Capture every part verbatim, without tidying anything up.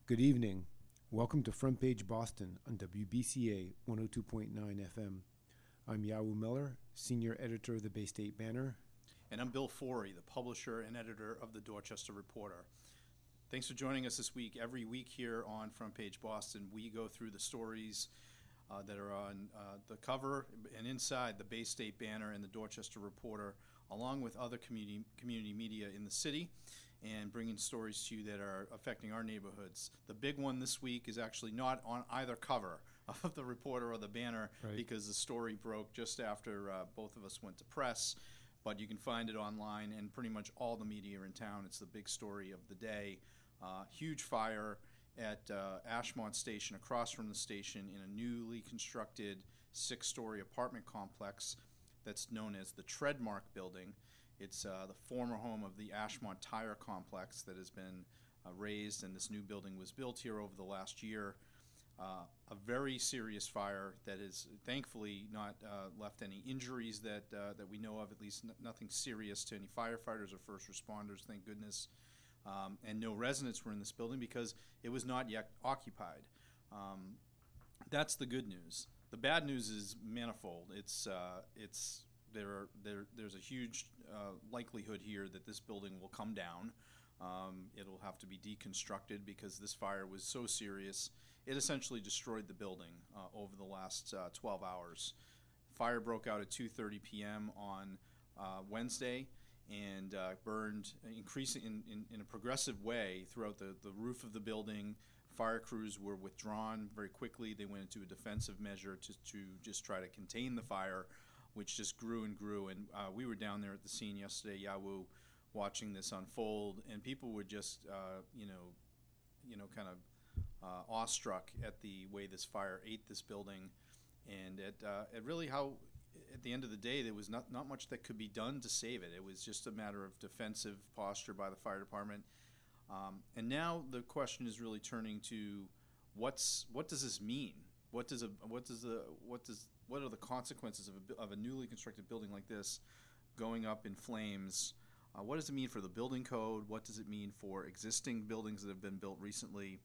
Good evening. Welcome to Front Page Boston on W B C A one oh two point nine F M. I'm Yahoo Miller, Senior Editor of the Bay State Banner. And I'm Bill Forey, the publisher and editor of the Dorchester Reporter. Thanks for joining us this week. Every week here on Front Page Boston, we go through the stories uh, that are on uh, the cover and inside the Bay State Banner and the Dorchester Reporter, along with other community, community media in the city, and bringing stories to you that are affecting our neighborhoods. The big one this week is actually not on either cover of the Reporter or the Banner, Right. because the story broke just after uh, both of us went to press. But you can find it online, and pretty much all the media in town. It's the big story of the day. Uh, huge fire at uh, Ashmont Station, across from the station, in a newly constructed six-story apartment complex that's known as the Treadmark Building. It's uh, the former home of the Ashmont Tire Complex that has been uh, raised, and this new building was built here over the last year. Uh, a very serious fire that has thankfully not uh, left any injuries that uh, that we know of, at least n- nothing serious to any firefighters or first responders, thank goodness. Um, and no residents were in this building because it was not yet occupied. Um, that's the good news. The bad news is manifold. It's uh, it's there are, there there's a huge uh, likelihood here that this building will come down. Um, it'll have to be deconstructed because this fire was so serious. It essentially destroyed the building uh, over the last uh, twelve hours. Fire broke out at two thirty p.m. on uh, Wednesday and uh, burned increasing in, in, in a progressive way throughout the, the roof of the building. Fire crews were withdrawn very quickly. They went into a defensive measure to, to just try to contain the fire, which just grew and grew. And uh, we were down there at the scene yesterday, Yahoo, watching this unfold, and people were just, uh, you know, you know, kind of uh, awestruck at the way this fire ate this building, and at, uh, at really how, at the end of the day, there was not, not much that could be done to save it. It was just a matter of defensive posture by the fire department. Um, and now the question is really turning to what's what does this mean? What does a what does the what does what are the consequences of a, of a newly constructed building like this going up in flames? Uh, what does it mean for the building code? What does it mean for existing buildings that have been built recently?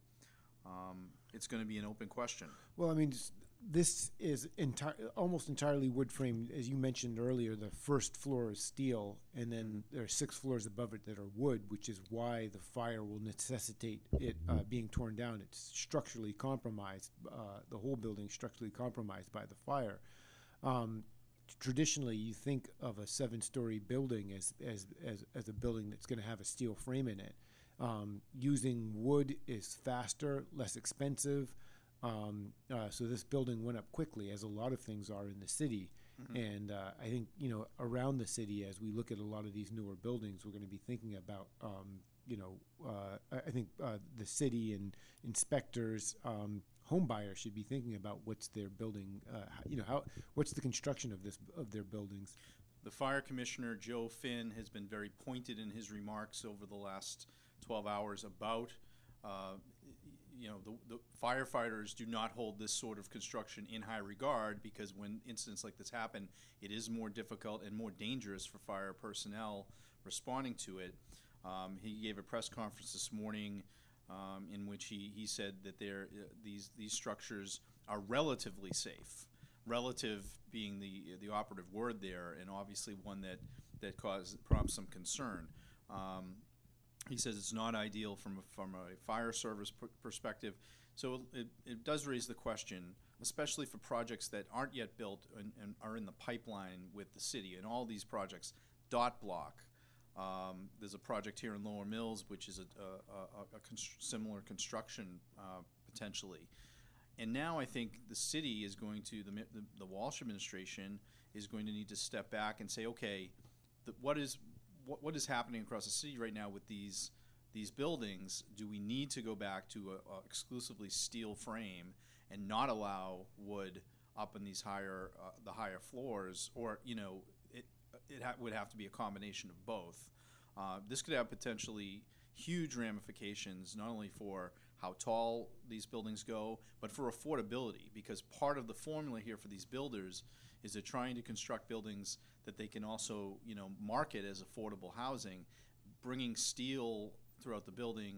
Um, it's going to be an open question. Well, I mean, this is enti- almost entirely wood frame. As you mentioned earlier, the first floor is steel, and then there are six floors above it that are wood, which is why the fire will necessitate it uh, being torn down. It's structurally compromised, uh, the whole building structurally compromised by the fire. Um, Traditionally, you think of a seven-story building as as as, as a building that's going to have a steel frame in it. Um, using wood is faster, less expensive. Um, uh, so this building went up quickly, as a lot of things are in the city. Mm-hmm. And uh, I think, you know, around the city, as we look at a lot of these newer buildings, we're going to be thinking about, um, you know, uh, I think uh, the city and inspectors, um, home buyers should be thinking about what's their building, uh, you know, how what's the construction of this of their buildings. The fire commissioner, Joe Finn, has been very pointed in his remarks over the last twelve hours about, uh, you know, the, the firefighters do not hold this sort of construction in high regard, because when incidents like this happen, it is more difficult and more dangerous for fire personnel responding to it. Um, he gave a press conference this morning um, in which he, he said that they're, uh, these these structures are relatively safe. Relative being the the operative word there, and obviously one that that cause prompts some concern. Um, he says it's not ideal from a, from a fire service p- perspective. So it, it does raise the question, especially for projects that aren't yet built and, and are in the pipeline with the city. And all these projects, Dot Block. Um, there's a project here in Lower Mills, which is a, a, a, a const- similar construction uh, potentially. And now I think the city is going to, the, the, the Walsh administration is going to need to step back and say, okay, the, what is what, what is happening across the city right now with these these buildings? Do we need to go back to a, a exclusively steel frame and not allow wood up in these higher uh, the higher floors, or you know it it ha- would have to be a combination of both. Uh, this could have potentially huge ramifications, not only for how tall these buildings go, but for affordability, because part of the formula here for these builders is they're trying to construct buildings that they can also, you know, market as affordable housing. Bringing steel throughout the building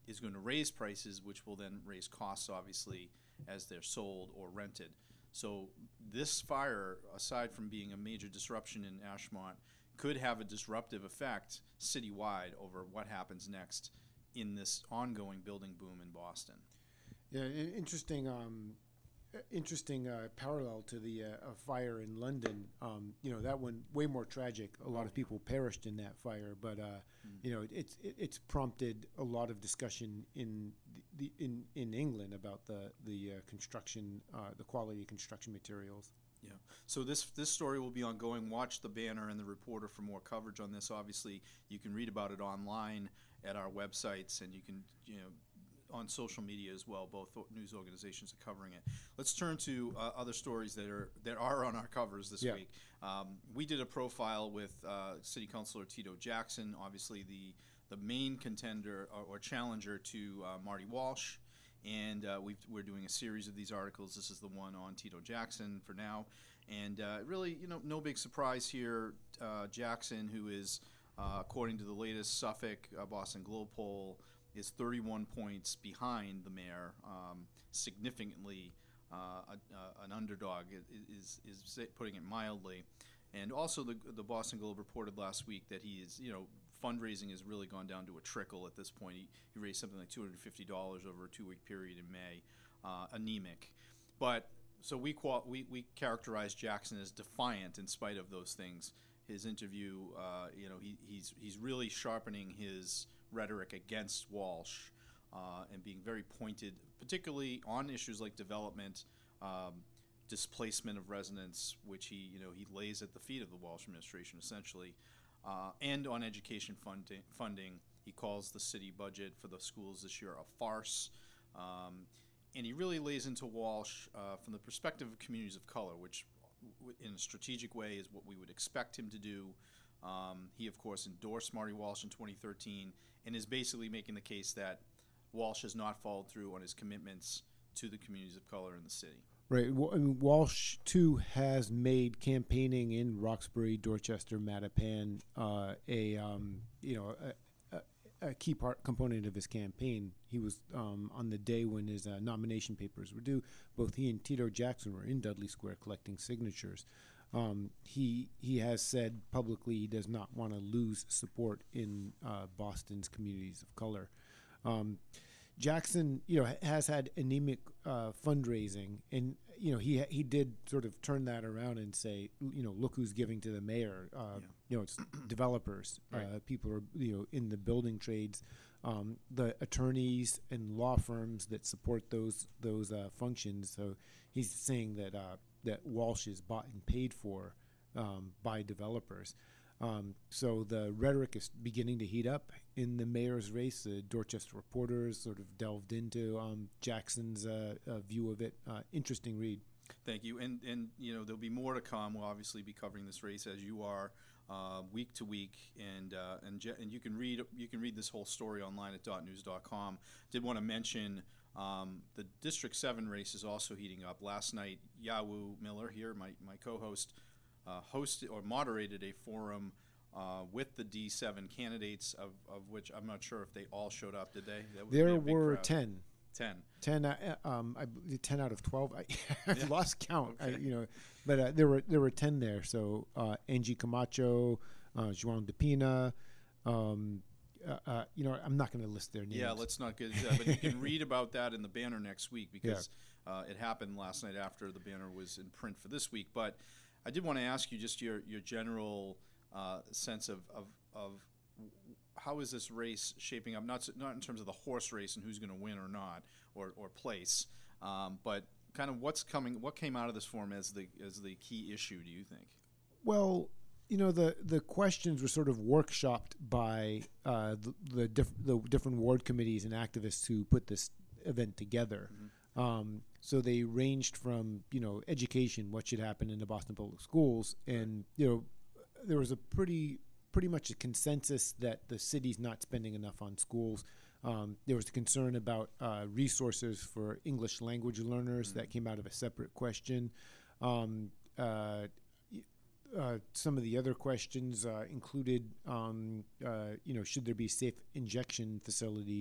is going to raise prices, which will then raise costs, obviously, as they're sold or rented. So this fire, aside from being a major disruption in Ashmont, could have a disruptive effect citywide over what happens next in this ongoing building boom in Boston. Yeah, i- interesting. Um, uh, interesting uh, parallel to the uh, uh, fire in London. Um, you know, that one way more tragic. A lot of people perished in that fire, but uh, Mm. you know, it's it, it's prompted a lot of discussion in the, the in in England about the the uh, construction, uh, the quality of construction materials. Yeah. So this this story will be ongoing. Watch the banner and the reporter for more coverage on this. Obviously, you can read about it online at our websites, and you can, you know, on social media as well. Both o- news organizations are covering it. Let's turn to uh, other stories that are that are on our covers this Yeah. week. Um, we did a profile with uh, City Councilor Tito Jackson, obviously the the main contender or, or challenger to uh, Marty Walsh. And uh, we've, we're doing a series of these articles. This is the one on Tito Jackson for now. And uh, really, you know, no big surprise here. Uh, Jackson, who is, uh, according to the latest Suffolk uh, Boston Globe poll, is thirty-one points behind the mayor, um, significantly uh, a, uh, an underdog, i- is, is say- putting it mildly. And also, the, the Boston Globe reported last week that he is, you know, fundraising has really gone down to a trickle at this point. He, he raised something like two hundred fifty dollars over a two-week period in May, uh, anemic. But so we, qual- we we characterize Jackson as defiant in spite of those things. His interview, uh, you know, he, he's he's really sharpening his rhetoric against Walsh uh, and being very pointed, particularly on issues like development, um, displacement of residents, which he you know he lays at the feet of the Walsh administration essentially. Uh, and on education funding, funding, he calls the city budget for the schools this year a farce. Um, and he really lays into Walsh uh, from the perspective of communities of color, which w- in a strategic way is what we would expect him to do. Um, he, of course, endorsed Marty Walsh in twenty thirteen and is basically making the case that Walsh has not followed through on his commitments to the communities of color in the city. Right. Wa- I mean, Walsh too has made campaigning in Roxbury, Dorchester, Mattapan uh, a um, you know a, a, a key part component of his campaign. He was um, on the day when his uh, nomination papers were due. Both he and Tito Jackson were in Dudley Square collecting signatures. Um, he he has said publicly he does not want to lose support in uh, Boston's communities of color. Um, Jackson, you know, ha- has had anemic uh, fundraising, and you know he he did sort of turn that around and say, you know, look who's giving to the mayor. Uh, Yeah. You know, it's developers, Right. uh, people are you know in the building trades, um, the attorneys and law firms that support those those uh, functions. So he's saying that uh, that Walsh is bought and paid for um, by developers. Um, so the rhetoric is beginning to heat up in the mayor's race. The Dorchester reporters sort of delved into um, Jackson's uh, uh, view of it. Uh, interesting read. Thank you, and and you know there'll be more to come. We'll obviously be covering this race as you are, uh, week to week, and uh, and Je- and you can read you can read this whole story online at dot news dot com. Did want to mention um, the District Seven race is also heating up. Last night, Yawu Miller here, my my co-host, uh, hosted or moderated a forum uh, with the D seven candidates, of, of which I'm not sure if they all showed up. Did they? That would be There a big were crowd. ten. Ten. Ten, uh, um, I believe ten out of twelve. I, I've Yeah. lost count. I, Okay. you know, but uh, there were there were ten there. So uh, Angie Camacho, uh, Joan De Pina. Um, uh, uh, you know, I'm not going to list their names. Yeah, let's not get that. But you can read about that in the banner next week because uh, it happened last night after the banner was in print for this week. But I did want to ask you just your your general uh, sense of, of of how is this race shaping up? Not s- not in terms of the horse race and who's going to win or not or or place, um, but kind of what's coming. What came out of this forum as the as the key issue? Do you think? Well, you know, the, the questions were sort of workshopped by uh, the the, diff- the different ward committees and activists who put this event together. Mm-hmm. Um, so they ranged from, you know, education, what should happen in the Boston Public Schools, and you know, there was a pretty pretty much a consensus that the city's not spending enough on schools. Um, there was a concern about uh, resources for English language learners Mm-hmm. that came out of a separate question. Um, uh, Uh, some of the other questions uh, included, um, uh, you know, should there be a safe injection facility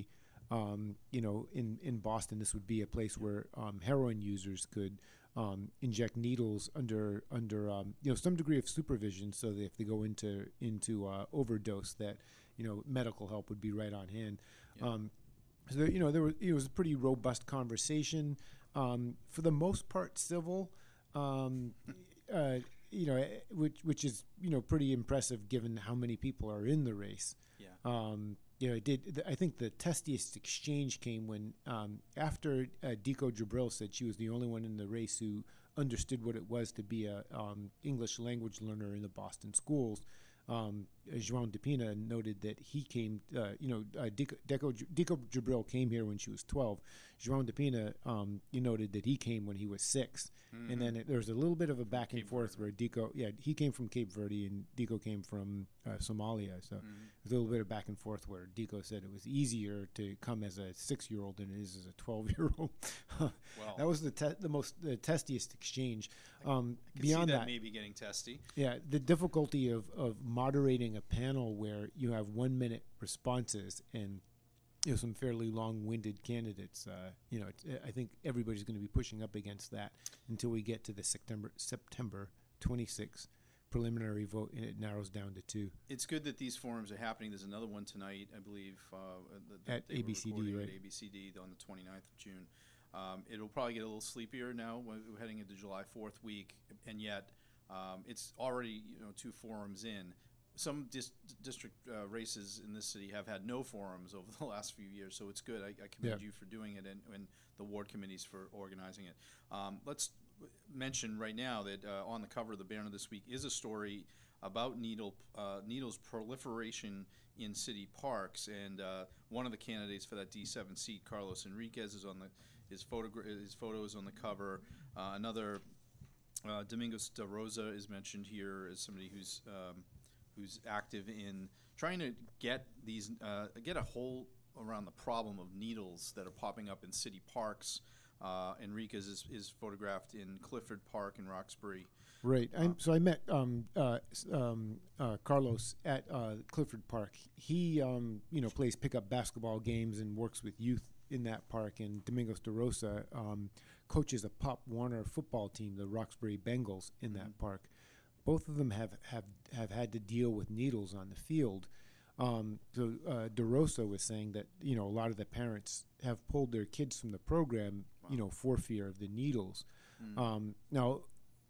um, you know, in, in Boston, this would be a place where um, heroin users could um, inject needles under under um, you know some degree of supervision, so that if they go into into uh, overdose, that you know medical help would be right on hand. Yeah. Um, so there, you know there was it was a pretty robust conversation, um, for the most part civil. Um, uh, you know, which which is you know pretty impressive given how many people are in the race. Yeah. Um, you know, it did. I think the testiest exchange came when um, after uh, Deco Jabril said she was the only one in the race who understood what it was to be a um, English language learner in the Boston schools. Um, João de Pina noted that he came, uh, you know, uh, Deco, Deco, Deco Jabril came here when she was twelve. João de Pina, um, he noted that he came when he was six. Mm-hmm. And then it, there was a little bit of a back and Cape forth Verde. where Deco, yeah, he came from Cape Verde and Deco came from uh, Somalia. So Mm-hmm. there's a little bit of back and forth where Deco said it was easier to come as a six-year-old than it is as a twelve-year-old. Well, that was the te- the most the testiest exchange. Um, I can beyond see that, that, maybe getting testy. yeah, the difficulty of, of moderating a panel where you have one minute responses and you know some fairly long-winded candidates. Uh, you know, it's, I think everybody's going to be pushing up against that until we get to the September September twenty-sixth preliminary vote, and it narrows down to two. It's good that these forums are happening. There's another one tonight, I believe, uh, that At they were A B C D, recording right? At A B C D on the twenty-ninth of June. Um, it'll probably get a little sleepier now. We're we're heading into July fourth week, and yet um, it's already you know two forums in. Some dis- district uh, races in this city have had no forums over the last few years, so it's good. I, I commend Yeah. you for doing it, and, and the ward committees for organizing it. Um, let's mention right now that uh, on the cover of the Banner this week is a story about needle uh, needles proliferation in city parks, and uh, one of the candidates for that D seven seat, Carlos Enriquez, is on the his photogra- his photos on the cover. Uh, another uh, Domingos de Rosa is mentioned here as somebody who's um, who's active in trying to get these uh, get a hold around the problem of needles that are popping up in city parks. Uh, Enriquez is, is photographed in Clifford Park in Roxbury. Right. I'm, so I met um, uh, s- um, uh, Carlos at uh, Clifford Park. He, um, you know, plays pickup basketball games and works with youth in that park. And Domingos de Rosa um, coaches a Pop Warner football team, the Roxbury Bengals, in Mm-hmm. that park. Both of them have, have, have had to deal with needles on the field. Um, so uh, De Rosa was saying that you know a lot of the parents have pulled their kids from the program, Wow. you know, for fear of the needles. Mm. Um, now,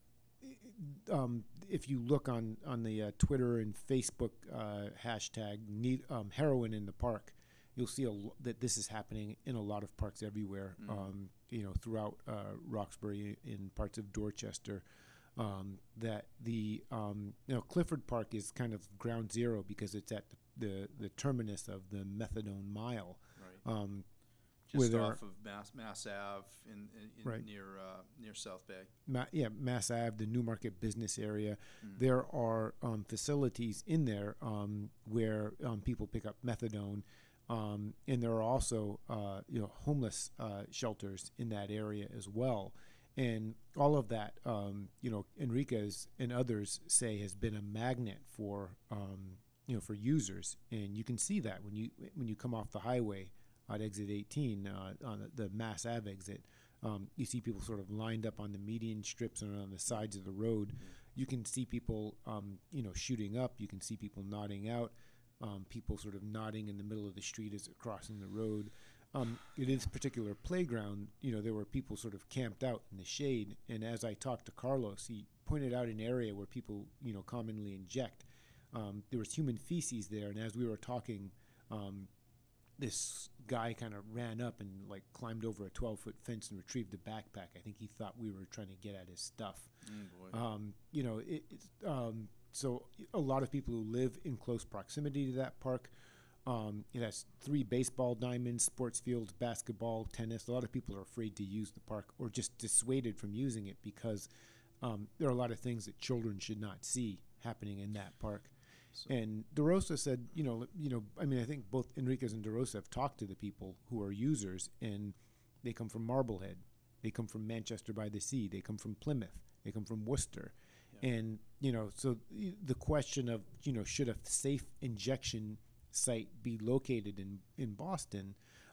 um, if you look on on the uh, Twitter and Facebook uh, hashtag need, um, heroin in the park, you'll see a l- that this is happening in a lot of parks everywhere. Mm. Um, you know, throughout uh, Roxbury, in parts of Dorchester. Um, that the um, you know Clifford Park is kind of ground zero because it's at the the, the terminus of the Methadone Mile. Right. Um, where Just there off are- of Mass, Mass Ave in, in, in Right. near uh, near South Bay. Ma- yeah, Mass Ave, the Newmarket business area. Mm. There are um, facilities in there um, where um, people pick up methadone, um, and there are also uh, you know homeless uh, shelters in that area as well. And all of that, um, you know, Enriquez and others say has been a magnet for um, you know for users, and you can see that when you when you come off the highway at exit eighteen uh, on the, the Mass Ave exit. Um, you see people sort of lined up on the median strips and on the sides of the road. You can see people, um, you know, shooting up. You can see people nodding out. Um, people sort of nodding in the middle of the street as they're crossing the road. Um, in this particular playground, you know, there were people sort of camped out in the shade. And as I talked to Carlos, he pointed out an area where people, you know, commonly inject. Um, there was human feces there, and as we were talking, um, this guy kind of ran up and like climbed over a twelve-foot fence and retrieved a backpack. I think he thought we were trying to get at his stuff. Mm, boy. Um, you know, it, it's um, so a lot of people who live in close proximity to that park. Um, it has three baseball diamonds, sports fields, basketball, tennis. A lot of people are afraid to use the park or just dissuaded from using it because um, there are a lot of things that children should not see happening in that park. So- And De Rosa said, you know, you know, I mean, I think both Enriquez and De Rosa have talked to the people who are users, and they come from Marblehead, they come from Manchester by the Sea, they come from Plymouth, they come from Worcester, Yeah. and you know, so y- the question of, you know, should a safe injection site be located in in Boston?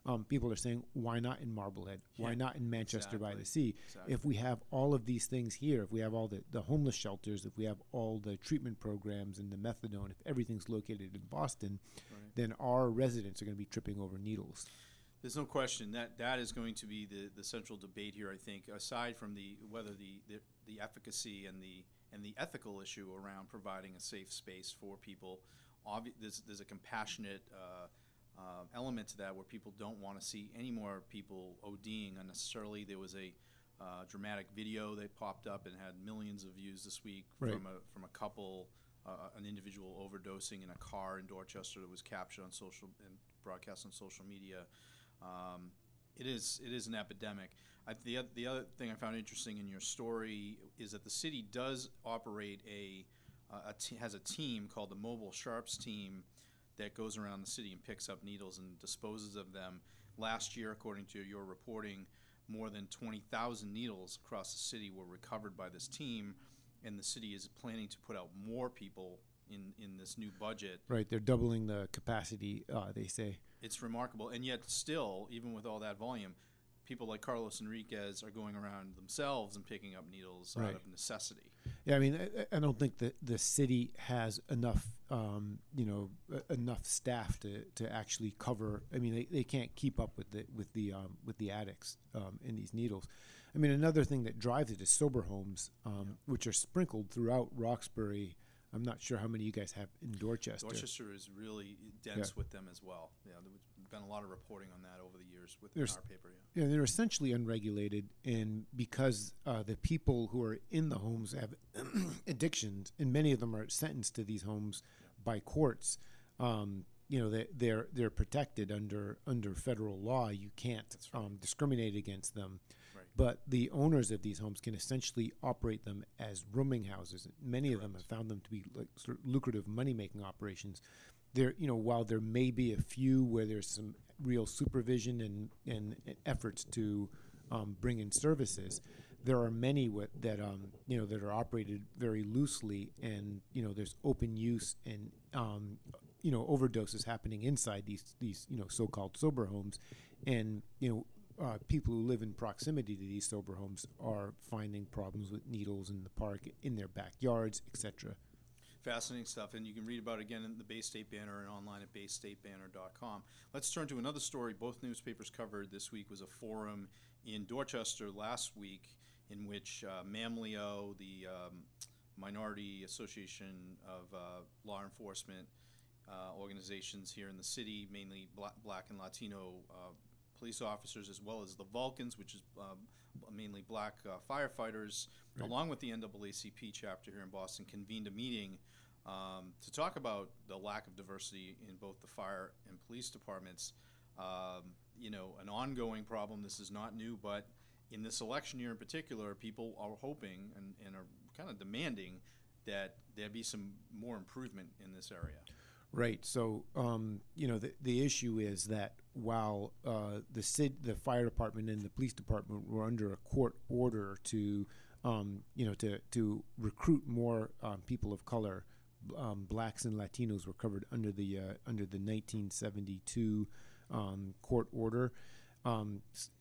Um, people are saying, why not in Marblehead? Why Yeah, not in Manchester by exactly, the Sea? exactly. If we have all of these things here, if we have all the, the homeless shelters, if we have all the treatment programs and the methadone, if everything's located in Boston, Right. then our residents are going to be tripping over needles. There's no question that that is going to be the, the central debate here. I think, aside from the whether the, the, the efficacy and the and the ethical issue around providing a safe space for people, obvi- there's there's a compassionate uh, uh, element to that where people don't want to see any more people ODing unnecessarily. There was a uh, dramatic video that popped up and had millions of views this week Right. from a from a couple, uh, an individual overdosing in a car in Dorchester that was captured on social and broadcast on social media. Um, it is it is an epidemic. I, the oth- the other thing I found interesting in your story is that the city does operate a, uh, a t- has a team called the Mobile Sharps team that goes around the city and picks up needles and disposes of them. Last year, according to your reporting, more than twenty thousand needles across the city were recovered by this team, and the city is planning to put out more people in, in this new budget. Right, they're doubling the capacity, uh, they say. It's remarkable, and yet still, even with all that volume, people like Carlos Enriquez are going around themselves and picking up needles Right. out of necessity. Yeah, I mean, I, I don't think that the city has enough, um, you know, uh, enough staff to, to actually cover. I mean, they, they can't keep up with the with the um, with the addicts um, in these needles. I mean, another thing that drives it is sober homes, um, which are sprinkled throughout Roxbury. I'm not sure how many you guys have in Dorchester. Dorchester is really dense Yeah. with them as well. Yeah, there's been a lot of reporting on that over the years with There's- our paper. Yeah. Yeah, they're essentially unregulated, and because uh, the people who are in the homes have addictions, and many of them are sentenced to these homes by courts. Um, you know, they, they're they're protected under under federal law. You can't That's right. um, discriminate against them. Right. But the owners of these homes can essentially operate them as rooming houses. Many of them have found them to be like sort of lucrative money-making operations. There, you know, while there may be a few where there's some real supervision and, and, and efforts to um, bring in services, there are many with, that um, you know that are operated very loosely, and you know there's open use and um, you know overdoses happening inside these these you know so-called sober homes, and you know. Uh, people who live in proximity to these sober homes are finding problems with needles in the park, in their backyards, et cetera. Fascinating stuff, and you can read about it again in the Bay State Banner and online at bay state banner dot com. Let's turn to another story both newspapers covered this week. Was a forum in Dorchester last week in which uh, MAMLEO, the um, Minority Association of uh, Law Enforcement uh, organizations here in the city, mainly black, black and Latino uh, police officers, as well as the Vulcans, which is um, mainly black uh, firefighters, Right. along with the N double A C P chapter here in Boston, convened a meeting um, to talk about the lack of diversity in both the fire and police departments. Um, you know, an ongoing problem. This is not new, but in this election year in particular, people are hoping and, and are kind of demanding that there be some more improvement in this area. Right. So, um, you know, the, the issue is that while uh, the city, the fire department and the police department were under a court order to, um, you know, to, to recruit more um, people of color, um, blacks and Latinos were covered under the uh, under the nineteen seventy-two um, court order. Um,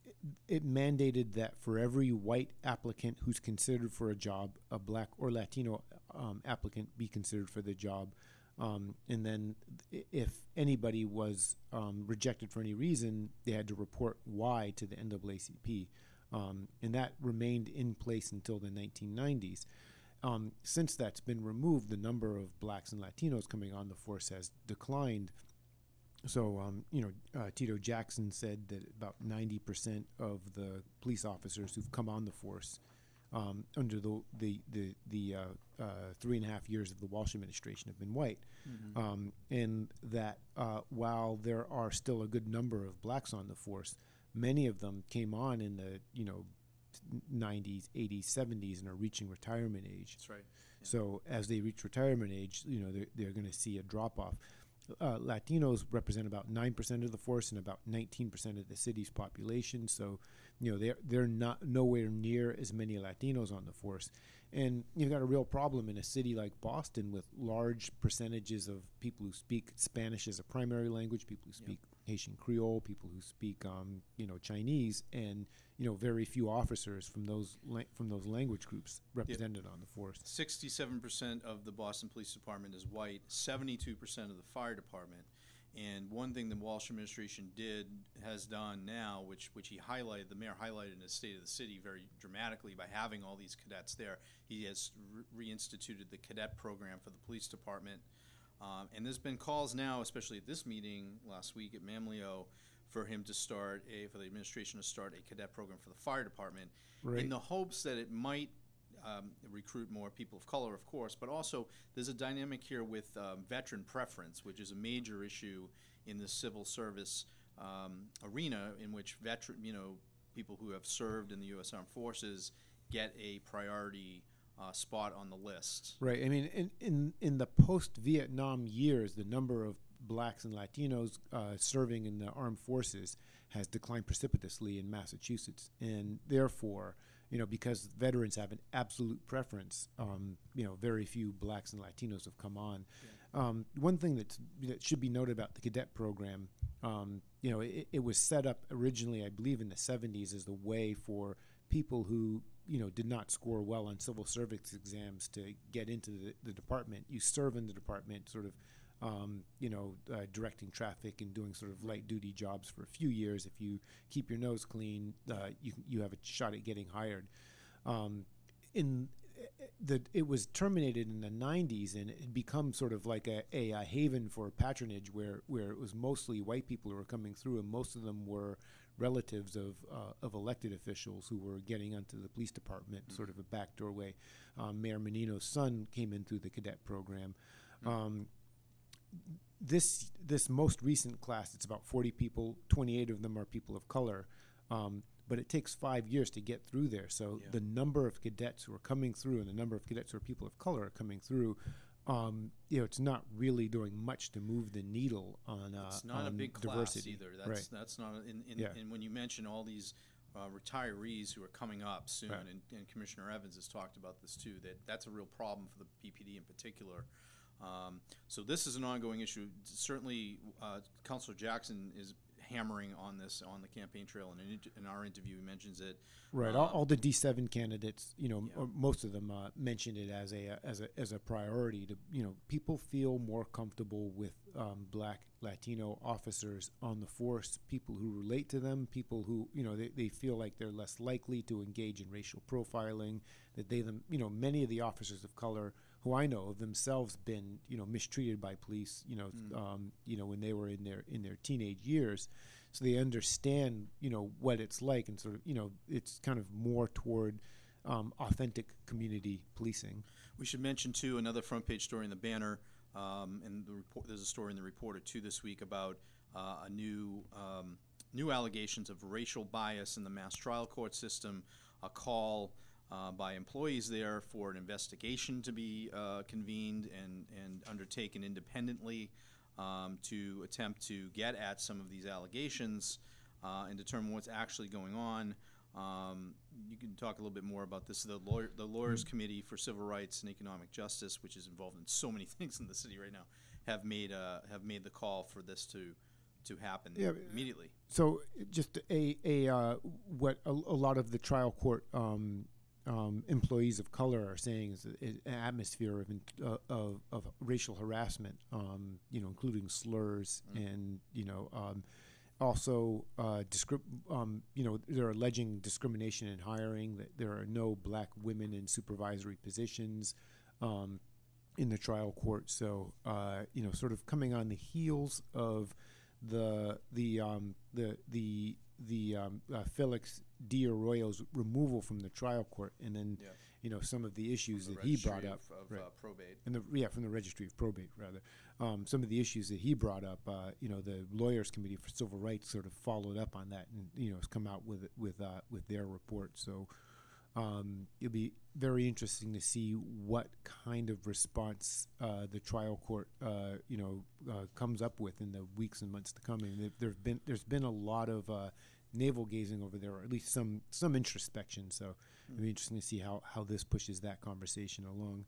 it mandated that for every white applicant who's considered for a job, a black or Latino um, applicant be considered for the job. Um, and then if anybody was um, rejected for any reason, they had to report why to the N double A C P. Um, and that remained in place until the nineteen nineties. Um, since that's been removed, the number of blacks and Latinos coming on the force has declined. So, um, you know, uh, Tito Jackson said that about ninety percent of the police officers who've come on the force um, under the the the, the uh, uh, three and a half years of the Walsh administration have been white, Mm-hmm. um, and that uh, while there are still a good number of blacks on the force, many of them came on in the you know nineties, eighties, seventies, and are reaching retirement age. That's right. Yeah. So as they reach retirement age, you know they're, they're going to see a drop off. Uh, Latinos represent about nine percent of the force and about nineteen percent of the city's population. So, you know, they're, they're not nowhere near as many Latinos on the force. And you've got a real problem in a city like Boston with large percentages of people who speak Spanish as a primary language, people who speak Haitian Creole, people who speak, um, you know, Chinese, and you know, very few officers from those la- from those language groups represented on the force. sixty-seven percent of the Boston Police Department is white, seventy-two percent of the fire department. And one thing the Walsh administration did, has done now, which which he highlighted, the mayor highlighted in his State of the City very dramatically by having all these cadets there. He has re- reinstituted the cadet program for the police department. Um, and there's been calls now, especially at this meeting last week at Mamleo, for him to start a, for the administration to start a cadet program for the fire department, Right. in the hopes that it might um, recruit more people of color, of course, but also there's a dynamic here with um, veteran preference, which is a major issue in the civil service um, arena, in which veteran, you know, people who have served in the U S Armed Forces get a priority uh, spot on the list. Right. I mean, in, in, in the post-Vietnam years, the number of blacks and Latinos uh, serving in the armed forces has declined precipitously in Massachusetts. And therefore, you know, because veterans have an absolute preference, um, you know, very few blacks and Latinos have come on. Yeah. Um, one thing that's, that should be noted about the cadet program, um, you know, it, it was set up originally, I believe, in the seventies as the way for people who, you know, did not score well on civil service exams to get into the, the department. You serve in the department sort of, um, you know, uh, directing traffic and doing sort of light duty jobs for a few years. If you keep your nose clean, uh, you you have a shot at getting hired. Um, in the it was terminated in the nineties, and it had become sort of like a, a, a haven for patronage, where where it was mostly white people who were coming through, and most of them were relatives of uh, of elected officials who were getting into the police department, mm-hmm. sort of a backdoor way. Um, Mayor Menino's son came in through the cadet program. Mm-hmm. Um, this this most recent class, it's about forty people. twenty-eight of them are people of color, um, but it takes five years to get through there. So yeah. the number of cadets who are coming through and the number of cadets who are people of color are coming through. Um, you know, it's not really doing much to move the needle on uh, It's not on a big diversity. class either. That's right. that's not in, in, yeah. And when you mention all these uh, retirees who are coming up soon, right. and, and Commissioner Evans has talked about this too, that that's a real problem for the P P D in particular. Um, so this is an ongoing issue. Certainly, uh, Councilor Jackson is hammering on this on the campaign trail, and in, in our interview, he mentions it. Right, um, all, all the D seven candidates, you know, yeah. or most of them uh, mentioned it as a as a as a priority. To you know, people feel more comfortable with um, Black Latino officers on the force. People who relate to them, people who you know they, they feel like they're less likely to engage in racial profiling. That they them you know many of the officers of color who I know have themselves been, you know, mistreated by police, you know, mm. um, you know, when they were in their in their teenage years, so they understand, you know, what it's like, and sort of, you know, it's kind of more toward um, authentic community policing. We should mention too another front page story in the Banner, um, and the report. There's a story in the Reporter too this week about uh, a new um, new allegations of racial bias in the mass trial court system. A call. Uh, by employees there for an investigation to be uh, convened and, and undertaken independently um, to attempt to get at some of these allegations uh, and determine what's actually going on. Um, you can talk a little bit more about this. The, lawyer, the Lawyers Committee for Civil Rights and Economic Justice, which is involved in so many things in the city right now, have made uh, have made the call for this to to happen yeah, immediately. So just a a uh, what a, a lot of the trial court um, Um, employees of color are saying is, is an atmosphere of, uh, of of racial harassment, um, you know, including slurs mm. and you know, um, also uh, discri- um, you know, they're alleging discrimination in hiring. That there are no black women in supervisory positions um, in the trial court. So uh, you know, sort of coming on the heels of the the um, the the the um, uh, Felix D'Arroyo's removal from the trial court, and then yeah. you know some of the issues the that he brought up, of, of right. uh, probate, and the yeah from the registry of probate rather, um, some of the issues that he brought up. Uh, you know, the Lawyers Committee for Civil Rights sort of followed up on that, and you know has come out with with uh, with their report. So um, it'll be very interesting to see what kind of response uh, the trial court uh, you know uh, comes up with in the weeks and months to come. And there've been there's been a lot of uh, navel gazing over there, or at least some some introspection. So mm. it'll be interesting to see how, how this pushes that conversation along.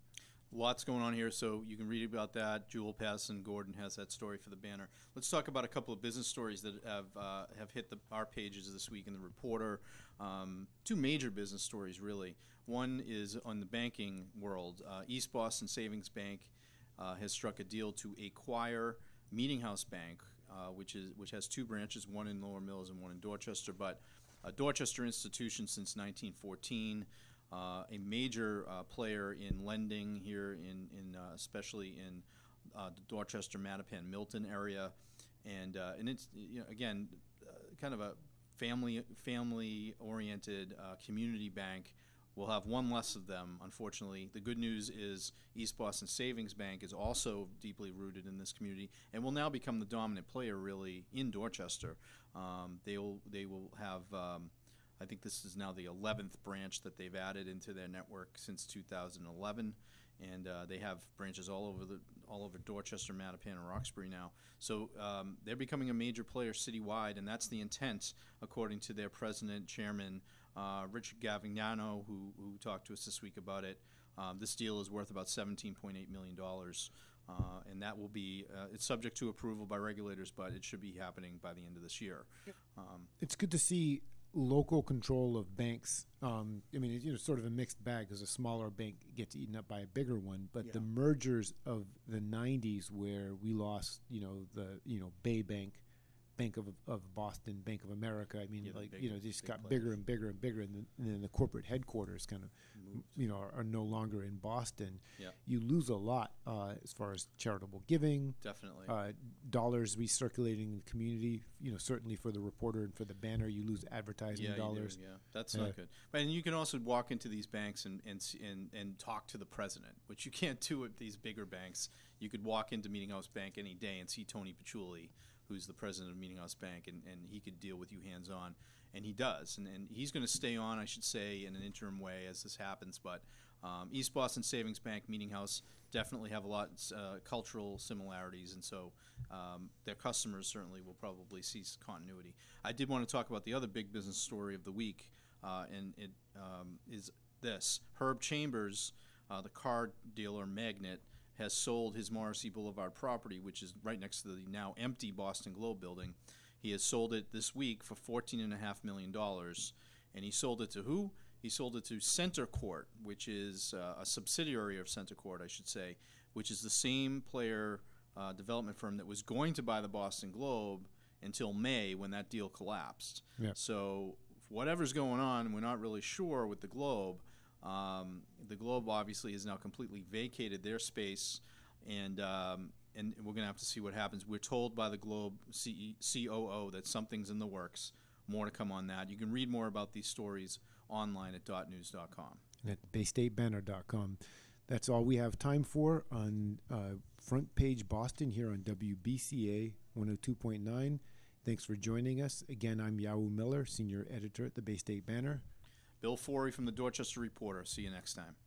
Lots going on here, so you can read about that. Jewel Patterson Gordon has that story for the banner. Let's talk about a couple of business stories that have uh, have hit the, our pages this week in the Reporter. Um, two major business stories, really. One is on the banking world. Uh, East Boston Savings Bank uh, has struck a deal to acquire Meeting House Bank, uh, which is which has two branches, one in Lower Mills and one in Dorchester, but a Dorchester institution since nineteen fourteen. Uh, a major uh, player in lending here, in, in uh, especially in uh, the Dorchester, Mattapan, Milton area, and uh, and it's, you know, again uh, kind of a family family oriented uh, community bank. We'll have one less of them, unfortunately. The good news is East Boston Savings Bank is also deeply rooted in this community and will now become the dominant player, really, in Dorchester. Um, they will they will have. Um, I think this is now the eleventh branch that they've added into their network since two thousand eleven, and uh, they have branches all over the all over Dorchester, Mattapan, and Roxbury now. So um, they're becoming a major player citywide, and that's the intent, according to their president, chairman, uh, Richard Gavignano, who who talked to us this week about it. Um, this deal is worth about seventeen point eight million dollars, uh, and that will be uh, it's subject to approval by regulators, but it should be happening by the end of this year. Um, It's good to see local control of banks. Um, I mean, it's, you know, sort of a mixed bag because a smaller bank gets eaten up by a bigger one. But Yeah. the mergers of the nineties, where we lost, you know, the you know Bay Bank, Bank of of Boston, Bank of America. I mean, Yeah, the like big- you know, they just big got players. bigger and bigger and bigger, and then, and then the corporate headquarters kind of, you know, are, are no longer in Boston. Yeah. You lose a lot uh, as far as charitable giving. Definitely. Uh, dollars recirculating in the community, you know, certainly for the Reporter and for the banner, you lose advertising Yeah, dollars. you do, yeah, that's Uh, not good. But and you can also walk into these banks and and, s- and and talk to the president, which you can't do at these bigger banks. You could walk into Meeting House Bank any day and see Tony Picciulli, who's the president of Meeting House Bank, and, and he could deal with you hands on, and he does, and, and he's going to stay on, I should say, in an interim way as this happens. But um, East Boston Savings Bank, Meeting House definitely have a lot uh, cultural similarities, and so um, their customers certainly will probably see s- continuity. I did want to talk about the other big business story of the week, uh, and it um, is this: Herb Chambers, uh, the car dealer magnate, has sold his Morrissey Boulevard property, which is right next to the now empty Boston Globe building. He has sold it this week for fourteen and a half million dollars, and he sold it to who? He sold it to Center Court, which is uh, a subsidiary of Center Court, I should say, which is the same player uh, development firm that was going to buy the Boston Globe until May when that deal collapsed. Yep. So whatever's going on, we're not really sure with the Globe. Um, the Globe obviously has now completely vacated their space, and um, and we're going to have to see what happens. We're told by the Globe C- COO that something's in the works. More to come on that. You can read more about these stories online at dot news dot com. And at bay state banner dot com. That's all we have time for on uh, Front Page Boston here on W B C A one oh two point nine. Thanks for joining us. Again, I'm Yahoo Miller, Senior Editor at the Bay State Banner. Bill Forey from the Dorchester Reporter. See you next time.